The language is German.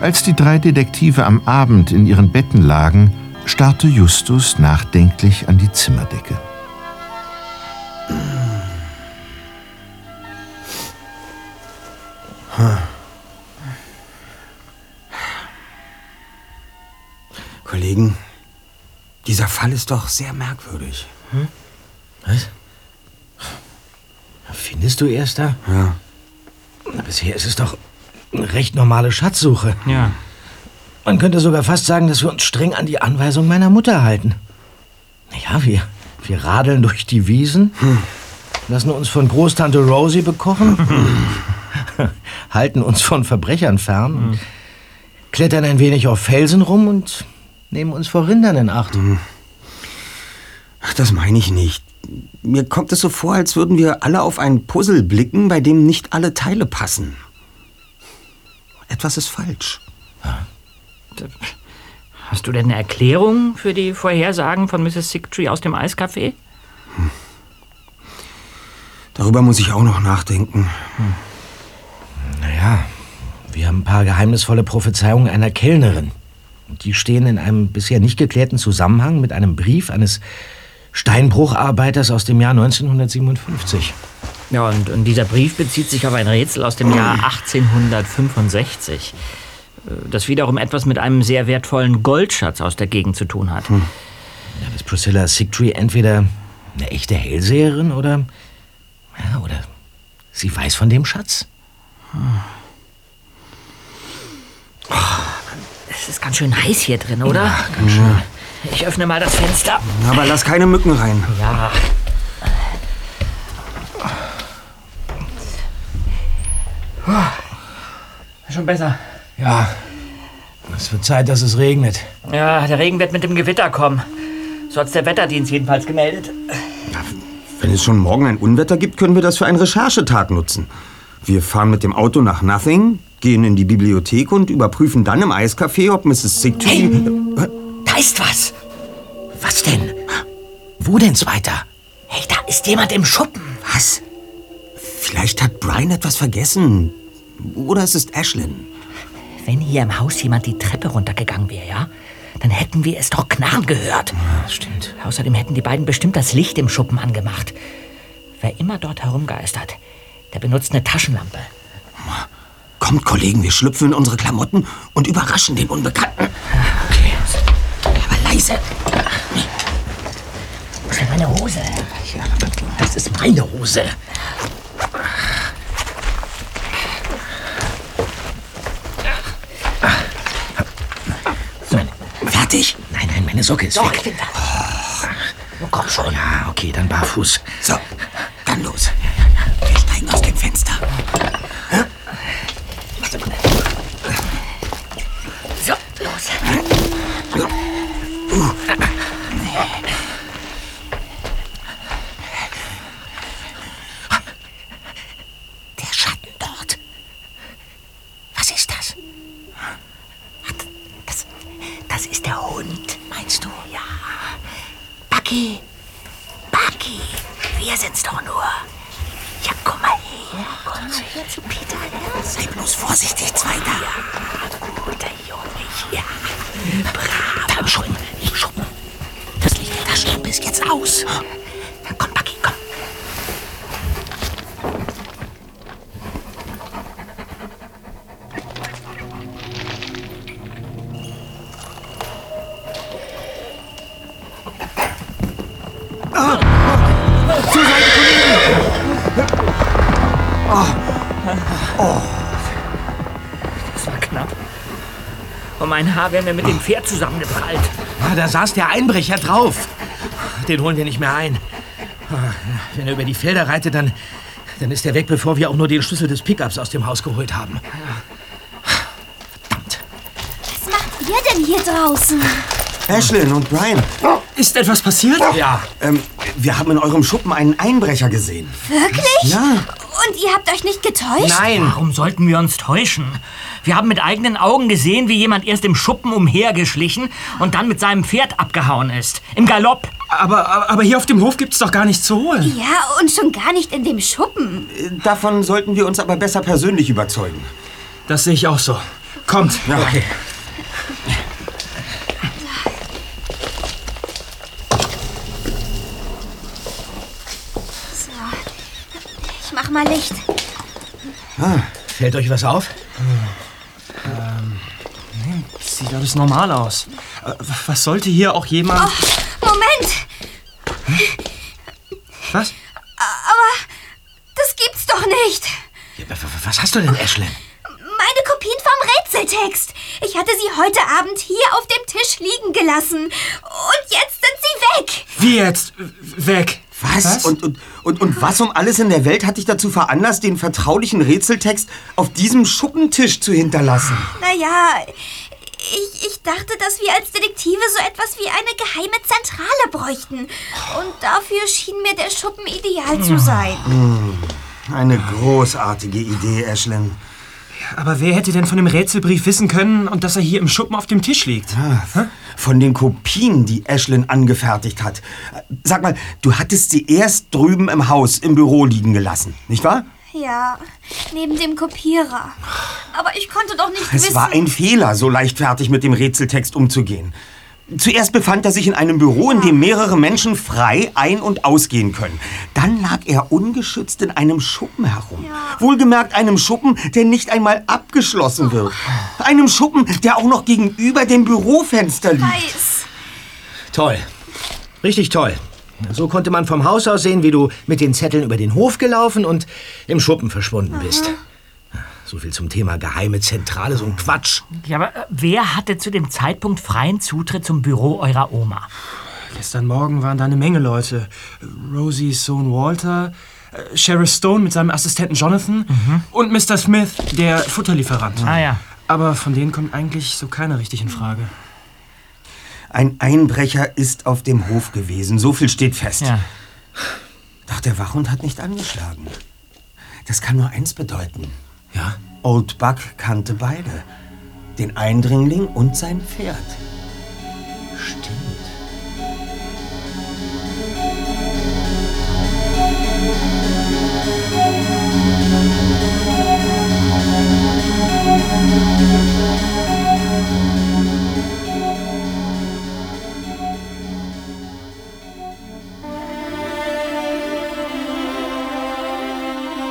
Als die 3 Detektive am Abend in ihren Betten lagen, starrte Justus nachdenklich an die Zimmerdecke. Kollegen, dieser Fall ist doch sehr merkwürdig. Was? Findest du, Erster? Ja. Bisher ist es doch eine recht normale Schatzsuche. Ja. Man könnte sogar fast sagen, dass wir uns streng an die Anweisung meiner Mutter halten. Naja, wir radeln durch die Wiesen, lassen uns von Großtante Rosie bekochen, halten uns von Verbrechern fern, klettern ein wenig auf Felsen rum und nehmen uns vor Rindern in Acht. Ach, das meine ich nicht. Mir kommt es so vor, als würden wir alle auf ein Puzzle blicken, bei dem nicht alle Teile passen. Etwas ist falsch. Hast du denn eine Erklärung für die Vorhersagen von Mrs. Sigtree aus dem Eiscafé? Darüber muss ich auch noch nachdenken. Naja, wir haben ein paar geheimnisvolle Prophezeiungen einer Kellnerin. Und die stehen in einem bisher nicht geklärten Zusammenhang mit einem Brief eines Steinbrucharbeiters aus dem Jahr 1957. Ja, und dieser Brief bezieht sich auf ein Rätsel aus dem Jahr 1865, das wiederum etwas mit einem sehr wertvollen Goldschatz aus der Gegend zu tun hat. Ja, ist Priscilla Sigtree entweder eine echte Hellseherin oder sie weiß von dem Schatz. Es ist ganz schön heiß hier drin, oder? Ja, ganz schön. Ich öffne mal das Fenster. Aber lass keine Mücken rein. Ja. Schon besser. Ja, es wird Zeit, dass es regnet. Ja, der Regen wird mit dem Gewitter kommen. So hat's der Wetterdienst jedenfalls gemeldet. Wenn es schon morgen ein Unwetter gibt, können wir das für einen Recherchetag nutzen. Wir fahren mit dem Auto nach Nothing, gehen in die Bibliothek und überprüfen dann im Eiscafé, ob Mrs. Sigtree... Hey, da ist was. Was denn? Wo denn weiter? Hey, da ist jemand im Schuppen. Was? Vielleicht hat Brian etwas vergessen. Oder es ist Ashlyn. Wenn hier im Haus jemand die Treppe runtergegangen wäre, ja, dann hätten wir es doch knarren gehört. Ja, stimmt. Außerdem hätten die beiden bestimmt das Licht im Schuppen angemacht. Wer immer dort herumgeistert, der benutzt eine Taschenlampe. Kommt, Kollegen, wir schlüpfen in unsere Klamotten und überraschen den Unbekannten. Okay. Aber leise. Wo ist denn meine Hose? Ja, das ist meine Hose. Fertig? Nein, meine Socke ist Doch, weg. ich bin da. Oh, komm schon. Ja, okay, dann barfuß. So, dann los. Wir steigen aus dem Fenster. So, los. Der Schatten dort. Was ist das? Das ist der Hund. Meinst du? Ja. Bucky, wir sind's doch nur. Ja, komm mal her. Komm mal her zu Peter. Sei bloß vorsichtig, Zweiter. Ja, guter Junge, ja. Brav. Da im Schuppen. Das Licht in der Schlampe ist jetzt aus. Dann komm, Bucky, komm. Das war knapp. Und mein Haar wäre mir mit dem Pferd zusammengeprallt. Ja, da saß der Einbrecher drauf. Den holen wir nicht mehr ein. Wenn er über die Felder reitet, dann ist er weg, bevor wir auch nur den Schlüssel des Pickups aus dem Haus geholt haben. Verdammt. Was macht ihr denn hier draußen? Ashlyn und Brian. Ist etwas passiert? Ja. Wir haben in eurem Schuppen einen Einbrecher gesehen. Wirklich? Ja. Und ihr habt euch nicht getäuscht? Nein. Warum sollten wir uns täuschen? Wir haben mit eigenen Augen gesehen, wie jemand erst im Schuppen umhergeschlichen und dann mit seinem Pferd abgehauen ist. Im Galopp. Aber hier auf dem Hof gibt's doch gar nichts zu holen. Ja, und schon gar nicht in dem Schuppen. Davon sollten wir uns aber besser persönlich überzeugen. Das sehe ich auch so. Kommt. Ja. Okay. So. Ich mach mal Licht. Fällt euch was auf? Sieht alles normal aus. Was sollte hier auch jemand... Oh, Moment! Was? Aber das gibt's doch nicht! Ja, was hast du denn, Ashlyn? Meine Kopien vom Rätseltext. Ich hatte sie heute Abend hier auf dem Tisch liegen gelassen. Und jetzt sind sie weg. Wie jetzt? Weg? Was? Und was um alles in der Welt hat dich dazu veranlasst, den vertraulichen Rätseltext auf diesem Schuppentisch zu hinterlassen? Naja, ich dachte, dass wir als Detektive so etwas wie eine geheime Zentrale bräuchten. Und dafür schien mir der Schuppen ideal zu sein. Eine großartige Idee, Ashlyn. Aber wer hätte denn von dem Rätselbrief wissen können und dass er hier im Schuppen auf dem Tisch liegt? Von den Kopien, die Ashlyn angefertigt hat. Sag mal, du hattest sie erst drüben im Haus, im Büro liegen gelassen, nicht wahr? Ja, neben dem Kopierer. Aber ich konnte doch nicht wissen... Es war ein Fehler, so leichtfertig mit dem Rätseltext umzugehen. Zuerst befand er sich in einem Büro, in dem mehrere Menschen frei ein- und ausgehen können. Dann lag er ungeschützt in einem Schuppen herum. Ja. Wohlgemerkt einem Schuppen, der nicht einmal abgeschlossen wird. Einem Schuppen, der auch noch gegenüber dem Bürofenster liegt. Weiß. Toll. Richtig toll. So konnte man vom Haus aus sehen, wie du mit den Zetteln über den Hof gelaufen und im Schuppen verschwunden bist. So viel zum Thema geheime Zentrale, so ein Quatsch. Ja, aber wer hatte zu dem Zeitpunkt freien Zutritt zum Büro eurer Oma? Gestern Morgen waren da eine Menge Leute. Rosies Sohn Walter, Sheriff Stone mit seinem Assistenten Jonathan und Mr. Smith, der Futterlieferant. Ah ja. Aber von denen kommt eigentlich so keiner richtig in Frage. Ein Einbrecher ist auf dem Hof gewesen, so viel steht fest. Ja. Doch der Wachhund hat nicht angeschlagen. Das kann nur eins bedeuten. Ja? Old Buck kannte beide. Den Eindringling und sein Pferd. Stimmt.